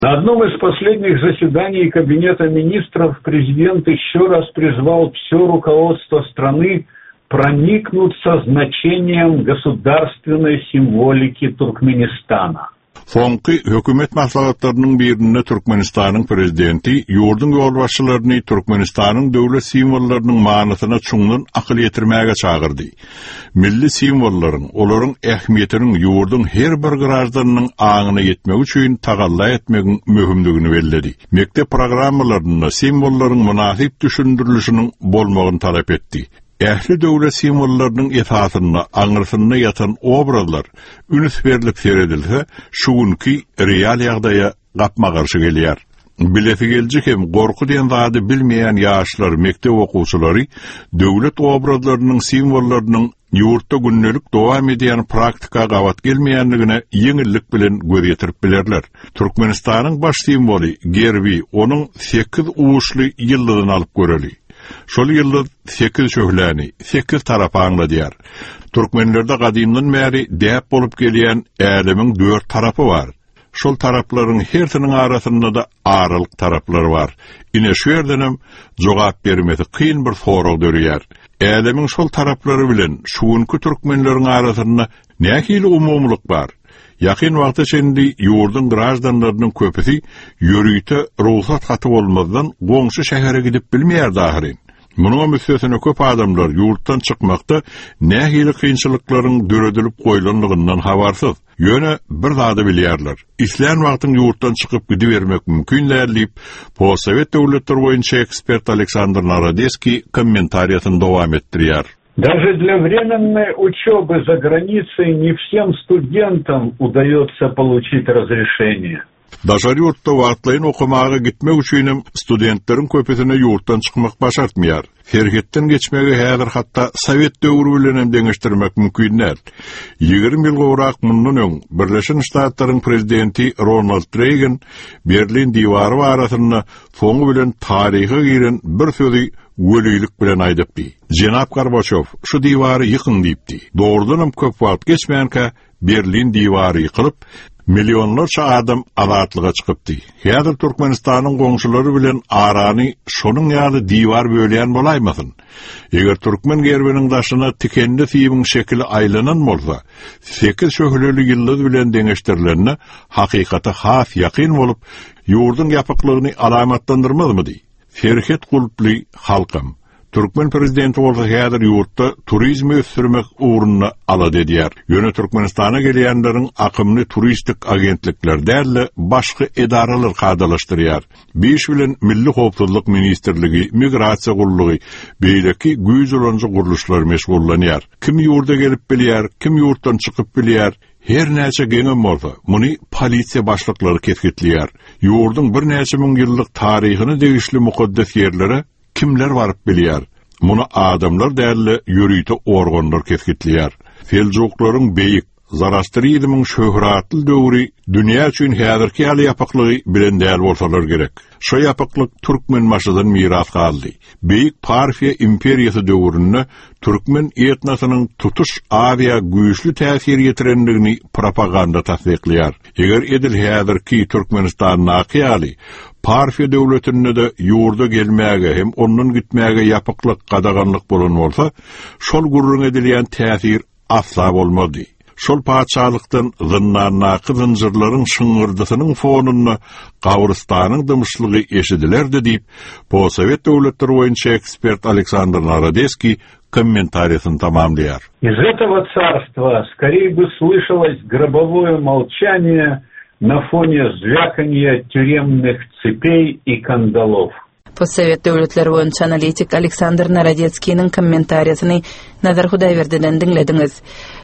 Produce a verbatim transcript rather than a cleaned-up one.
На одном из последних заседаний Кабинета министров президент еще раз призвал все руководство страны проникнуться значением государственной символики Туркменистана. Soňky hökümet maslahatlarynyň birinde Türkmenistanyň prezidenti ýurdun ýolbaşçylaryny Türkmenistanyň döwlet simwollarynyň manasyna çuňdan akyl ýetirmäge çagyrdy. Milli simwollaryň, olaryň ähmiýetiniň ýurdun her bir garajdanynyň aňyna ýetmegi üçin tagalla etmegiň möhümdigini bellädi. Mektep programmalaryna simwollaryň münasip düşündirilişiniň bolmagyny talap etdi. Ähli döwlet simwollarynyň esasyna, aňyrsyna ýatan obrazlar üns berilip seredilse, şugunki real ýagdaýa gapma garşy gelýär. Bileti geljek hem gorku diýen zady bilmeýän ýaşlar, mektep okuwçylary döwlet obrazlarynyň simwollarynyň ýurtda günnelik dowam edýän praktika gawat gelmeýänligine ýeňillik bilen göz ýetirip bilerler. Türkmenistanyň baş simwoli gerbi onuň sekiz uwuşly ýyldygyny alyp göreli. Şol ýylda sekiz şöhläni, sekiz tarap aňladýar. Türkmenlerde gadymdan bäri däp bolup gelýän älemiň dört tarapy bar. Şol taraplaryň hersiniň arasynda da aralyk taraplary bar. Ine şu ýerdenem jogap bermesi kyn bir sorag dörýär. Älemiň şol taraplary bilen şuňky türkmenleriň arasynda nähili umumlyk bar? Yakın wagtda içinde ýurdun grajdanlarynyň köpüsi ýörüýte ruhsat haty bolmazdan goňşy şähere gidip bilmeýär dahirin. Munuň müssesine köp adamlar ýurtdan çykmakda nähili kynçylyklaryň döredilip goýulanlygyndan habarsyz. Ýöne bir zady bilýärler. Islan wagtyň ýurtdan çykyp gidibermek mümkin dälip, Possovet döwletleri boýunça ekspert Aleksandr Narodeski kommentariýasyny dowam etdirýär. Даже для временной учебы за границей не всем студентам удается получить разрешение. Daşary ýurtda wagtlaýyn okumaga gitmek üçin studentleriň köpüsine ýurtdan çykmak başartmaýar. Ferhetden geçmegi häzir hatda Sowet döwri bilen deňeşdirmek mümkin näl. ýygrimi ýyl gowrak mundan öň Birleşen Ştatlaryň prezidenti Ronald Reagan Berlin diwary barasynda soňu bilen taryha giren bir sözi welilik bilen aýdypdy. Jenap Gorbaçow şu diwary ýykyn diýipdi. Doğrudanam köp wagt geçmänkä Berlin diwary ýykylyp milyonlarça adam azatlyga çykypdy. Häzir Türkmenistanyň goňşulary bilen arany şonuň ýaly diwar bölýän bolaýmasyn. Eger türkmen gerbiniň daşyna tikenli fiýimiň şekli aýlanan bolsa, sekiz şöhleli ýyldız bilen deňeşdirilenne hakykata has ýakyn bolup, ýurdun ýapyklygyny alamatlandyrmazmydy? Ferhet gulply halkym. Türkmen prezidenti bolsa häzir ýurtda turizmi ösürmek uğruna alad edýär. Ýöne Türkmenistana gelýänleriň akymly turistik agentlikler däli başga edaralar kadalaşdyrýar. Beş bilen Milli Howpsuzlyk Ministrligi, Migrasiýa gurulugy, beýleki güýjülenji guruluşlar meşgullanýar. Kim ýurda gelip bilýär, kim ýurtdan çykyp bilýär, her näçe geňem bolsa, muny polisiýa başlyklary kesgitleýär. Ýurdun bir näçe müň ýyllyk taryhyny degişli mukaddes ýerlere kimler varıp bilýär? Muny adamlar däli ýörüýte organlar kesgitleýär. Seljuklaryň beýik Zoroastrizmyň şöhratly döwri dünýä üçin häzirki ýaly ýapyklygy bilen däl bolsalar gerek. Şo ýapyklyk türkmen maşydan miras galdy. Beýik Parfiýa imperiýasy döwründe türkmen etnosynyň tutuş aýa güýçli täsir ýetirendigini propaganda tasdikleýär. Eger edil häzirki Türkmenistan nakyýaly Parfiýa döwletinde de ýurda gelmäge hem ondan gitmäge ýapyklyk gadaganlyk bolan bolsa, şol gurrun edilýän täsir asla bolmady. Şol paçalykdan zynna kızınjyrlaryň şyňyrdysynyň fonuna Gawrystanyň dymyşlygy eşidilerdi diýip, Possovet döwletleri boýunça ekspert Aleksandr Narodeski комментариясын тамамлияр. Из этого царства скорее бы слышалось гробовое молчание на фоне звяканья тюремных цепей и кандалов. Possovet döwletleri boýunça analitik Aleksandr Narodeskiň kommentariýasyny Nazar Hudaýberdiňden diňlediňiz.